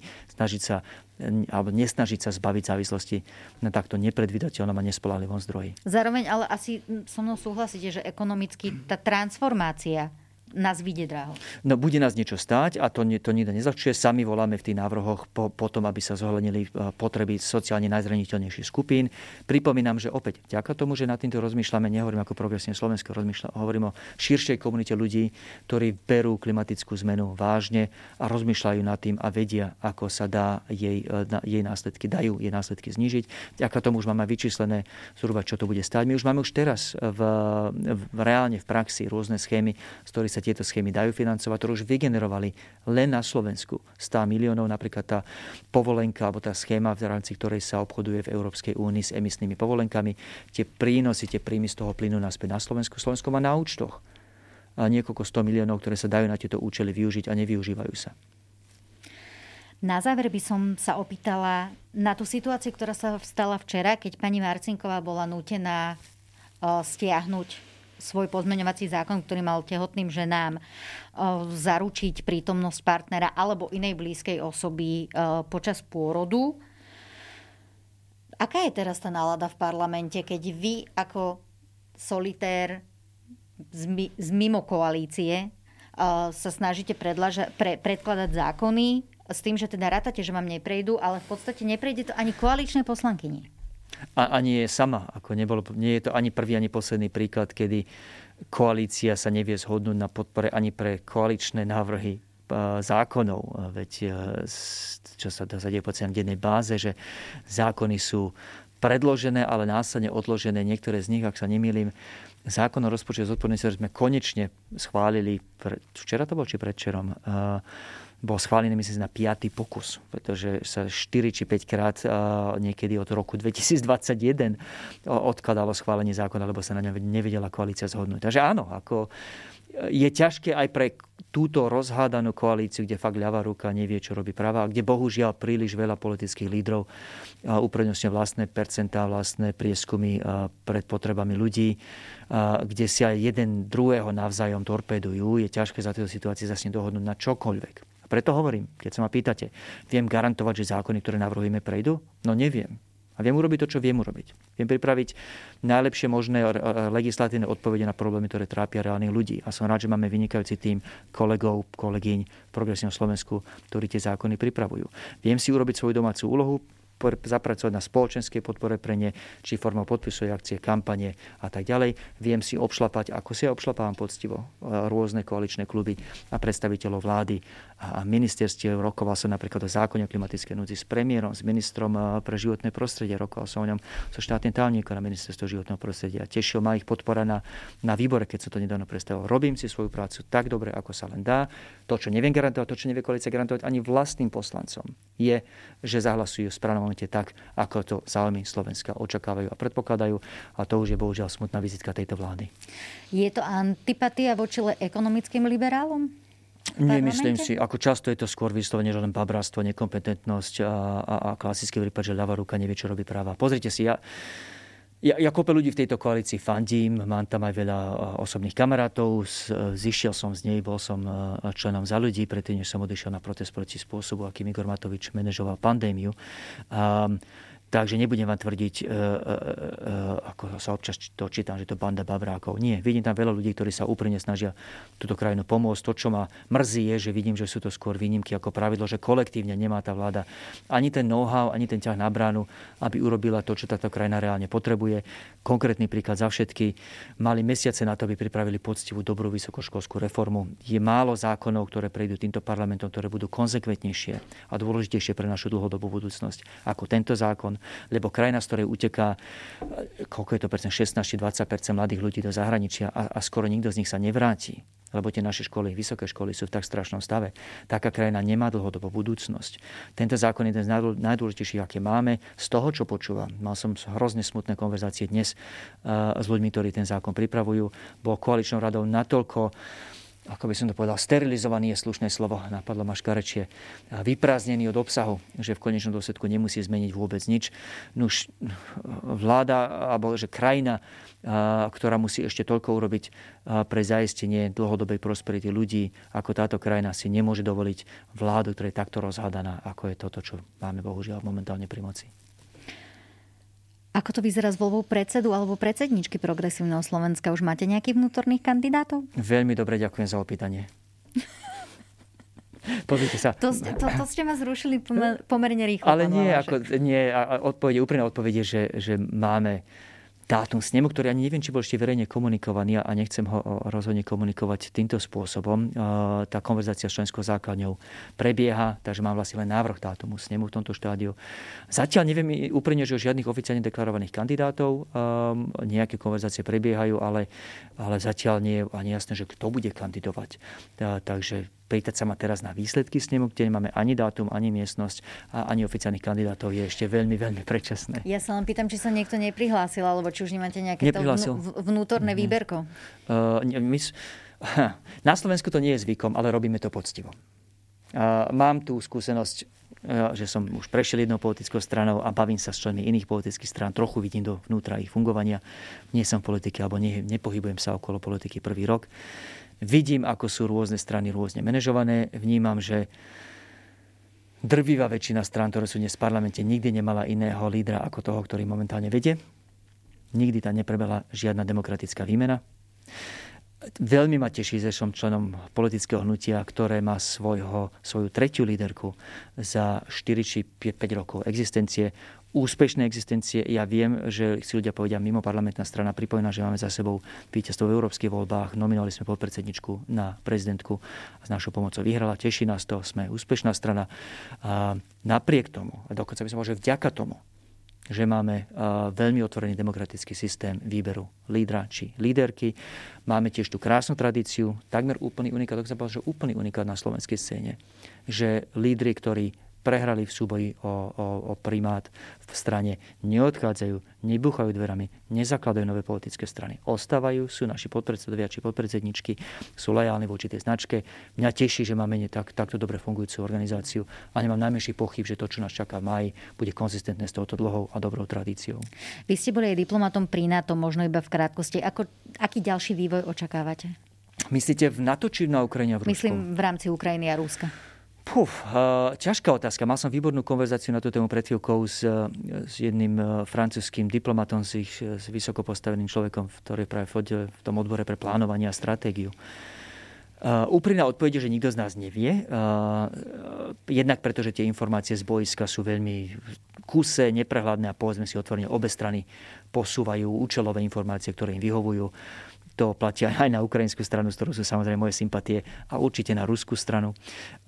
nesnažiť sa zbaviť závislosti na takto nepredvídateľnom a nespoľahlivom zdroji. Zároveň ale asi so mnou súhlasíte, že ekonomicky tá transformácia nás vyjde draho. No bude nás niečo stáť a to nikto nezľahčuje. Sami voláme v tých návrhoch po tom, aby sa zohľadnili potreby sociálne najzraniteľnejších skupín. Pripomínam, že opäť vďaka tomu, že nad týmto rozmýšľame, nehovorím ako Progresívne Slovensko, hovorím o širšej komunite ľudí, ktorí berú klimatickú zmenu vážne a rozmýšľajú nad tým a vedia, ako sa dajú jej následky znížiť. Vďaka tomu už máme vyčíslené zhruba, čo to bude stáť. My už máme teraz reálne v praxi rôzne schémy, z ktorých sa tieto schémy dajú financovať, ktoré už vygenerovali len na Slovensku 100 miliónov, napríklad tá povolenka alebo tá schéma, v rámci ktorej sa obchoduje v Európskej únii s emisnými povolenkami. Tie príjmy z toho plynu naspäť na Slovensku. Slovensko má na účtoch niekoľko 100 miliónov, ktoré sa dajú na tieto účely využiť a nevyužívajú sa. Na záver by som sa opýtala na tú situáciu, ktorá sa stala včera, keď pani Marcinková bola nútená stiahnuť svoj pozmeňovací zákon, ktorý mal tehotným ženám zaručiť prítomnosť partnera alebo inej blízkej osoby počas pôrodu. Aká je teraz tá nálada v parlamente, keď vy ako solitér z mimo koalície sa snažíte predkladať zákony s tým, že teda rátate, že vám neprejdú, ale v podstate neprejde to ani koaličnej poslankyni? A nie je sama. Nie je to ani prvý, ani posledný príklad, kedy koalícia sa nevie zhodnúť na podpore ani pre koaličné návrhy zákonov. Veď čo sa deje po celej dennej báze, že zákony sú predložené, ale následne odložené. Niektoré z nich, ak sa nemýlim, zákon o rozpočte zodpovednosti sme konečne schválili, včera to bol, či predvčerom, bol schválený, myslím, na 5. pokus, pretože sa 4 či 5 krát niekedy od roku 2021 odkladalo schválenie zákona, lebo sa na ňom nevedela koalícia zhodnúť. Takže áno, je ťažké aj pre túto rozhádanú koalíciu, kde fakt ľavá ruka nevie, čo robí pravá, a kde bohužiaľ príliš veľa politických lídrov uprednostňuje vlastné percentá, vlastné prieskumy pred potrebami ľudí, kde si aj jeden druhého navzájom torpedujú. Je ťažké za tejto situácii zase dohodnúť na čokoľvek. Preto hovorím, keď sa ma pýtate, viem garantovať, že zákony, ktoré navrhujeme, prejdú? No neviem. A viem urobiť to, čo viem urobiť. Viem pripraviť najlepšie možné legislatívne odpovede na problémy, ktoré trápia reálnych ľudí. A som rád, že máme vynikajúci tím kolegov, kolegyň v Progresívnom Slovensku, ktorí tie zákony pripravujú. Viem si urobiť svoju domácu úlohu, zapracovať na spoločenskej podpore pre ne, či formou podpisuje akcie, kampane a tak ďalej. Viem si obšlapať, ako si ja obšlapávam poctivo, rôzne koaličné kluby a predstaviteľov vlády a ministerstiev. Rokoval som napríklad o zákone o klimatickej núdzi s premiérom, s ministrom pre životné prostredie. Rokoval som o ňom so štátnym tajomníkom na ministerstvo životného prostredia. Tešil ma ich podpora na výbore, keď som to nedávno predstavil. Robím si svoju prácu tak dobre, ako sa len dá. To, čo neviem garantovať, to, čo nevie koalícia garantovať ani vlastným poslancom, je, že zahlasujú v správnom momente tak, ako to záujmy Slovenska očakávajú a predpokladajú. A to už je bohužiaľ smutná vizitka tejto vlády. Je to antipatia voči ekonomickým liberálom? Nemyslím si. Ako často je to skôr vyslovene, že len babráctvo, nekompetentnosť a klasický prípad, že ľavá ruka nevie, čo robí práva. Pozrite si, ja kope ľudí v tejto koalícii fandím, mám tam aj veľa osobných kamarátov, zišiel som z nej, bol som členom Za ľudí, predtým, než som odišiel na protest proti spôsobu, akým Igor Matovič manažoval pandémiu. Takže nebudem vám tvrdiť, ako sa občas to čítam, že to banda babrákov. Nie, vidím tam veľa ľudí, ktorí sa úprimne snažia túto krajinu pomôcť. To, čo ma mrzí, je, že vidím, že sú to skôr výnimky ako pravidlo, že kolektívne nemá tá vláda ani ten know-how, ani ten ťah na bránu, aby urobila to, čo táto krajina reálne potrebuje. Konkrétny príklad za všetky. Mali mesiace na to, aby pripravili poctivú, dobrú vysokoškolskú reformu. Je málo zákonov, ktoré prejdú týmto parlamentom, ktoré budú konzekventnejšie a dôležitejšie pre našu dlhodobú budúcnosť ako tento zákon. Lebo krajina, z ktorej uteká, koľko je to percent, 16-20% mladých ľudí do zahraničia a skoro nikto z nich sa nevráti, lebo tie naše školy, vysoké školy sú v tak strašnom stave. Taká krajina nemá dlhodobú budúcnosť. Tento zákon je jeden z najdôležitejších, aké máme. Z toho, čo počúvam, mal som hrozne smutné konverzácie dnes s ľuďmi, ktorí ten zákon pripravujú. Bol koaličnou radou natoľko, ako by som to povedal, sterilizovaný je slušné slovo, napadlo ma škarečie, vyprázdnený od obsahu, že v konečnom dôsledku nemusí zmeniť vôbec nič. Nuž vláda, alebo že krajina, ktorá musí ešte toľko urobiť pre zaistenie dlhodobej prosperity ľudí, ako táto krajina, si nemôže dovoliť vládu, ktorá je takto rozhádaná, ako je toto, čo máme bohužiaľ momentálne pri moci. Ako to vyzerá s voľbou predsedu alebo predsedničky Progresívneho Slovenska? Už máte nejakých vnútorných kandidátov? Veľmi dobre, ďakujem za opýtanie. Pozrite sa. To ste ma zrušili pomerne rýchlo. Ale nie, úprimná odpoveď je, že máme dátum snemu, ktorý ani neviem, či bol ešte verejne komunikovaný a nechcem ho rozhodne komunikovať týmto spôsobom. Tá konverzácia s členskou základňou prebieha, takže mám vlastne len návrh dátumu snemu v tomto štádiu. Zatiaľ neviem úprimne, že o žiadnych oficiálne deklarovaných kandidátov. Nejaké konverzácie prebiehajú, ale zatiaľ nie je ani jasné, že kto bude kandidovať. Takže pýtať sa ma teraz na výsledky snemu, kde nemáme ani dátum, ani miestnosť a ani oficiálnych kandidátov, je ešte veľmi, veľmi predčasné. Ja sa len pýtam, či sa niekto neprihlásil, alebo či už nemáte nejaké vnútorné výberko. Na Slovensku to nie je zvykom, ale robíme to poctivo. Mám tú skúsenosť, že som už prešiel jednou politickou stranou a bavím sa s členmi iných politických strán. Trochu vidím do vnútra ich fungovania. Nie som v politike, alebo nepohybujem sa okolo politiky prvý rok. Vidím, ako sú rôzne strany rôzne manažované. Vnímam, že drvivá väčšina strán, ktoré sú dnes v parlamente, nikdy nemala iného lídra ako toho, ktorý momentálne vedie. Nikdy tam neprebehla žiadna demokratická výmena. Veľmi ma teší, že som členom politického hnutia, ktoré má svoju tretiu líderku za 4 či 5 rokov existencie. Úspešnej existencie. Ja viem, že si ľudia povedia, mimo parlamentná strana pripomína, že máme za sebou víťazstvo v európskych voľbách. Nominovali sme podpredsedničku na prezidentku a s našou pomocou vyhrala. Teší nás to, sme úspešná strana. A napriek tomu, a dokonca by som povedal, že vďaka tomu, že máme veľmi otvorený demokratický systém výberu lídra či líderky. Máme tiež tú krásnu tradíciu, takmer úplný unikát, že úplný unikát na slovenskej scéne, že lídri, ktorí prehrali v súboji o primát v strane, neodchádzajú, nebúchajú dverami, nezakladajú nové politické strany. Ostávajú, sú naši podpredsedovia či podpredsedničky, sú lojálni voči tej značke. Mňa teší, že máme takto dobre fungujúcu organizáciu a nemám najmenší pochyb, že to, čo nás čaká v máji, bude konzistentné s touto dlhou a dobrou tradíciou. Vy ste boli aj diplomatom pri NATO, možno iba v krátkosti. Aký ďalší vývoj očakávate? Myslíte v NATO či na Ukrajine a v Rusku? Myslím v rámci Ukrajiny a Ruska. Ťažká otázka. Mal som výbornú konverzáciu na tú tému pred chvíľkou s jedným francúzským diplomatom, s vysoko postaveným človekom, ktorý je práve v tom odbore pre plánovanie a stratégiu. Úprimná odpoveď je, že nikto z nás nevie. Jednak preto, že tie informácie z boiska sú veľmi kúse, neprehľadné a povedzme si otvorene, obe strany posúvajú účelové informácie, ktoré im vyhovujú. To platia aj na ukrajinskú stranu, z ktorou sú samozrejme moje sympatie, a určite na ruskú stranu.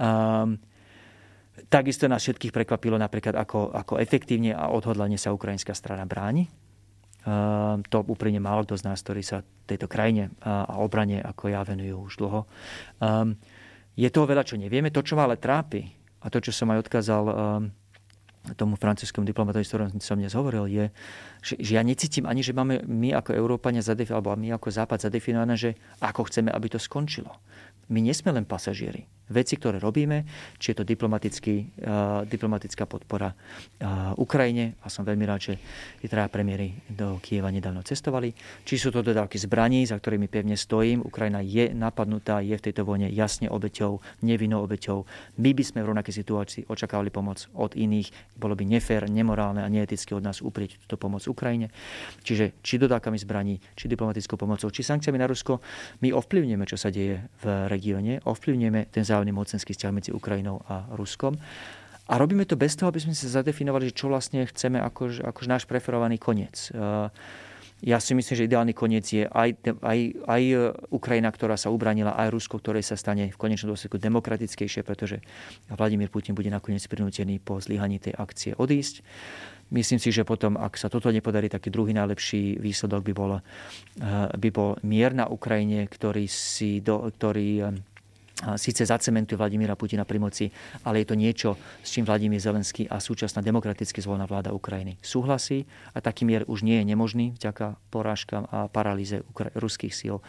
Takisto nás všetkých prekvapilo napríklad, ako efektívne a odhodlane sa ukrajinská strana bráni. To úprimne málo kto z nás, ktorí sa tejto krajine a obrane ako ja venujú už dlho. Je toho veľa, čo nevieme. To, čo ma ale trápi, a to, čo som aj odkázal tomu francúzskom diplomatovi, s ktorým som dnes hovoril, je, že ja necítim ani, že máme my ako Európania alebo my ako Západ zadefinované, že ako chceme, aby to skončilo. My nie sme len pasažieri. Veci, ktoré robíme, či je to diplomatická podpora Ukrajine, a som veľmi rád, že tí traja premiéri do Kyjeva nedávno cestovali, či sú to dodávky zbraní, za ktorými pevne stojím. Ukrajina je napadnutá, je v tejto vojne jasne obeťou, nevinnou obeťou. My by sme v rovnakej situácii očakávali pomoc od iných. Bolo by nefér, nemorálne a neetické od nás uprieť túto pomoc Ukrajine. Čiže či dodávkami zbraní, či diplomatickou pomocou, či sankciami na Rusko, my ovplyvňujeme, čo sa deje v regióne, ovplyvňujeme ten zájomný mocenský vzťah medzi Ukrajinou a Ruskom. A robíme to bez toho, aby sme sa zadefinovali, čo vlastne chceme ako náš preferovaný koniec. Ja si myslím, že ideálny koniec je aj Ukrajina, ktorá sa ubránila, aj Rusko, ktoré sa stane v konečnom dôsledku demokratickejšie, pretože Vladimír Putin bude nakoniec prinútený po zlyhaní tej akcie odísť. Myslím si, že potom, ak sa toto nepodarí, taký druhý najlepší výsledok by bol mier na Ukrajine, ktorý síce zacementuje Vladimíra Putina pri moci, ale je to niečo, s čím Vladimír Zelenský a súčasná demokraticky zvolená vláda Ukrajiny súhlasí, a taký mier už nie je nemožný vďaka porážkam a paralýze ruských síl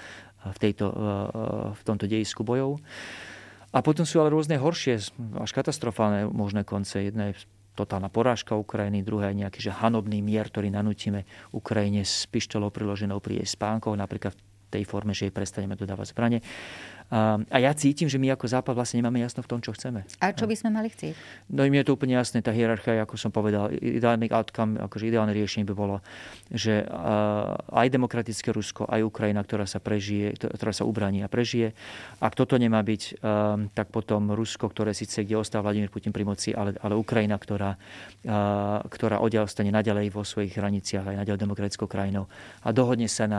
v tomto dejisku bojov. A potom sú ale rôzne horšie, až katastrofálne možné konce. Jedna je totálna porážka Ukrajiny, druhá je nejaký hanobný mier, ktorý nanútime Ukrajine s pištoľou priloženou pri jej spánkoch, napríklad v tej forme, že jej prestaneme dodávať zbrane. A ja cítim, že my ako Západ vlastne nemáme jasno v tom, čo chceme. A čo by sme mali chcieť? No im je to úplne jasné, tá hierarchia, ako som povedal, ideálny outcome, akože ideálne riešenie by bolo, že aj demokratické Rusko, aj Ukrajina, ktorá sa ubráni a prežije. Ak toto nemá byť, tak potom Rusko, ktoré síce kde ostáva Vladimír Putin pri moci, ale Ukrajina, ktorá odtiaľ ostane naďalej vo svojich hraniciach aj naďalej demokratickou krajinou a dohodne sa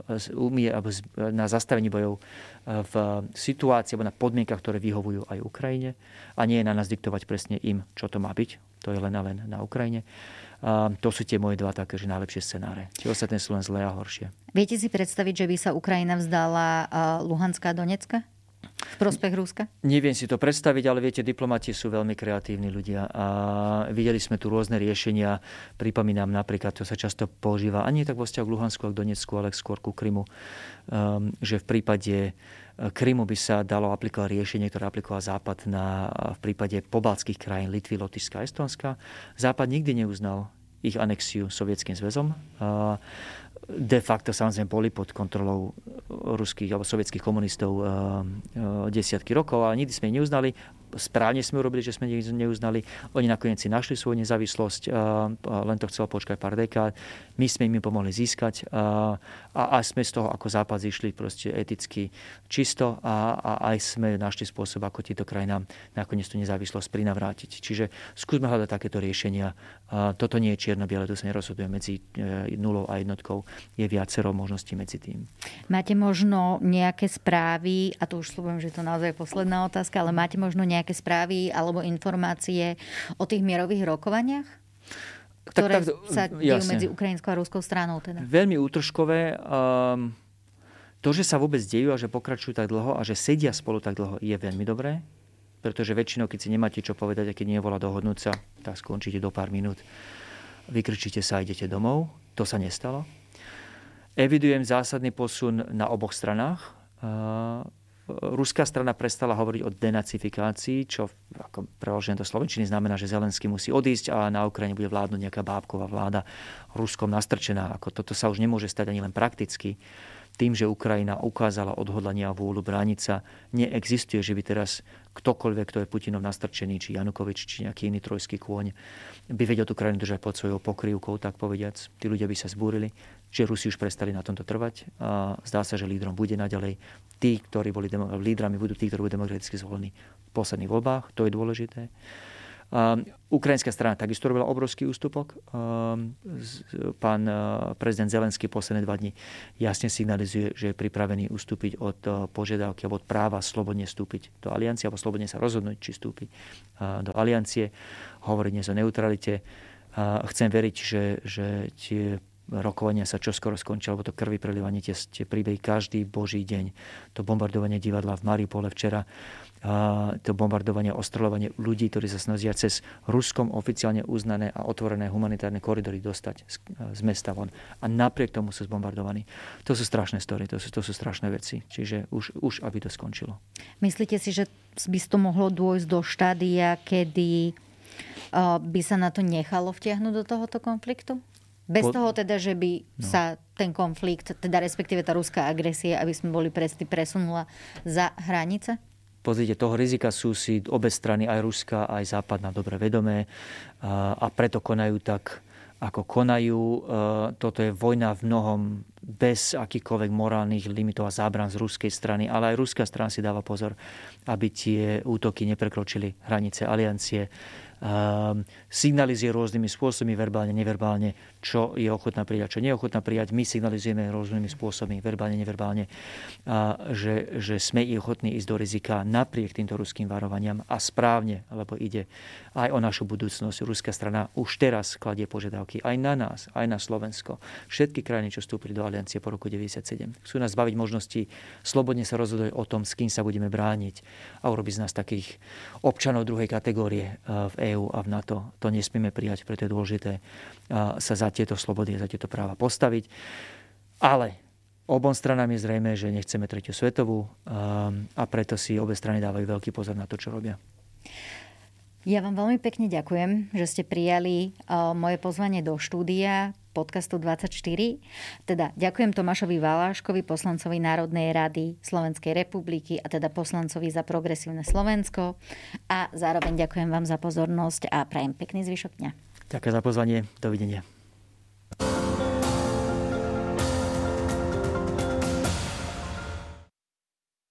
na zastavení bojov v situácii alebo na podmienkach, ktoré vyhovujú aj Ukrajine, a nie je na nás diktovať presne im, čo to má byť. To je len a len na Ukrajine. To sú tie moje dva také, že najlepšie scenáre. Tie ostatné sú len zlé a horšie. Viete si predstaviť, že by sa Ukrajina vzdala Luhanska a Donecka v prospech Ruska? Neviem si to predstaviť, ale viete, diplomati sú veľmi kreatívni ľudia a videli sme tu rôzne riešenia. Pripomínam napríklad, to sa často používa, a nie tak vo vzťahu k Luhansku a k Donecku, ale skôr ku Krymu, že v prípade Krymu by sa dalo aplikovať riešenie, ktoré aplikoval Západ v prípade pobaltských krajín Litvy, Lotyšska a Estónska. Západ nikdy neuznal ich anexiu Sovietským zväzom. De facto samozrejme boli pod kontrolou ruských alebo sovietských komunistov desiatky rokov, ale nikdy sme ich neuznali. Správne sme urobili, že sme ich neuznali. Oni nakoniec si našli svoju nezávislosť, len to chcelo počkať pár dekád. My sme im pomohli získať a sme z toho ako Západ zišli proste eticky čisto a aj sme našli spôsob, ako tieto krajinám nakoniec tú nezávislosť prinavrátiť. Čiže skúsme hľadať takéto riešenia. Toto nie je čierno-biele, tu sa nerozhoduje medzi nulou a jednotkou. Je viacero možností medzi tým. Máte možno nejaké správy, a to už sľubujem, že to naozaj je posledná otázka, ale máte možno nejaké správy alebo informácie o tých mierových rokovaniach, ktoré sa dejú medzi ukrajinskou a ruskou stranou? Teda? Veľmi útržkové. To, že sa vôbec dejú a že pokračujú tak dlho a že sedia spolu tak dlho, je veľmi dobré. Pretože väčšinou, keď si nemáte čo povedať a keď nie je vola dohodnúť sa, tak skončíte do pár minút. Vykričíte sa a idete domov. To sa nestalo. Evidujem zásadný posun na oboch stranách. Ruská strana prestala hovoriť o denacifikácii, čo ako preložené do slovenčiny znamená, že Zelenský musí odísť a na Ukrajine bude vládnuť nejaká bábková vláda Ruskom nastrčená. Ako toto sa už nemôže stať ani len prakticky. Tým, že Ukrajina ukázala odhodlanie a vôľu brániť sa, neexistuje, že by teraz ktokoľvek, kto je Putinov nastrčený, či Janukovič, či nejaký iný trojský kôň, by vedel Ukrajinu držať pod svojou pokrývkou, tak povediac. Tí ľudia by sa zbúrili, že Rusi už prestali na tomto trvať. A zdá sa, že lídrom bude naďalej tí, ktorí boli lídrami, budú tí, ktorí budú demokraticky zvolení v posledných voľbách. To je dôležité. Ukrajinská strana takisto robila obrovský ústupok. Pán prezident Zelenský posledné 2 dni jasne signalizuje, že je pripravený ustúpiť od požiadavky alebo od práva slobodne vstúpiť do aliancie alebo slobodne sa rozhodnúť, či vstúpiť do aliancie. Hovorí dnes o neutralite. Chcem veriť, že tie rokovania sa čoskoro skončia, lebo to krvi prelievanie, tie príbehy každý boží deň. To bombardovanie divadla v Mariupole včera, to bombardovanie, ostreľovanie ľudí, ktorí sa snažia cez Ruskom oficiálne uznané a otvorené humanitárne koridory dostať z mesta von. A napriek tomu sú zbombardovaní. To sú strašné story, to sú strašné veci. Čiže už aby to skončilo. Myslíte si, že by to mohlo dôjsť do štádia, kedy by sa na to nechalo vtiahnuť do tohoto konfliktu? Bez toho teda, že by sa ten konflikt, teda respektíve tá ruská agresia, aby sme boli presunula za hranice? Pozrite, toho rizika sú si obe strany, aj ruská, aj západná, dobre vedomé a preto konajú tak, ako konajú. Toto je vojna v mnohom bez akýchkoľvek morálnych limitov a zábran z ruskej strany, ale aj ruská strana si dáva pozor, aby tie útoky neprekročili hranice aliancie. Signalizuje rôznymi spôsobmi, verbálne, neverbálne, čo je ochotná prijať, čo nie je ochotná prijať. My signalizujeme rôznymi spôsobmi, verbálne, neverbálne, že sme ochotní ísť do rizika napriek týmto ruským varovaniam a správne, lebo ide aj o našu budúcnosť. Ruská strana už teraz kladie požiadavky aj na nás, aj na Slovensko. Všetky krajiny, čo vstúpili do aliancie po roku 1997, chcú nás zbaviť možností slobodne sa rozhodovať o tom, s kým sa budeme brániť a urobiť z nás takých občanov druhej kategórie v EÚ a v NATO. To nesmieme prijať, preto je dôležité sa za tieto slobody a za tieto práva postaviť. Ale obom stranám je zrejme, že nechceme tretiu svetovú a preto si obe strany dávajú veľký pozor na to, čo robia. Ja vám veľmi pekne ďakujem, že ste prijali moje pozvanie do štúdia podcastu 24. Teda ďakujem Tomášovi Valáškovi, poslancovi Národnej rady Slovenskej republiky a teda poslancovi za Progresívne Slovensko. A zároveň ďakujem vám za pozornosť a prajem pekný zvyšok dňa. Ďakujem za pozvanie. Dovidenia.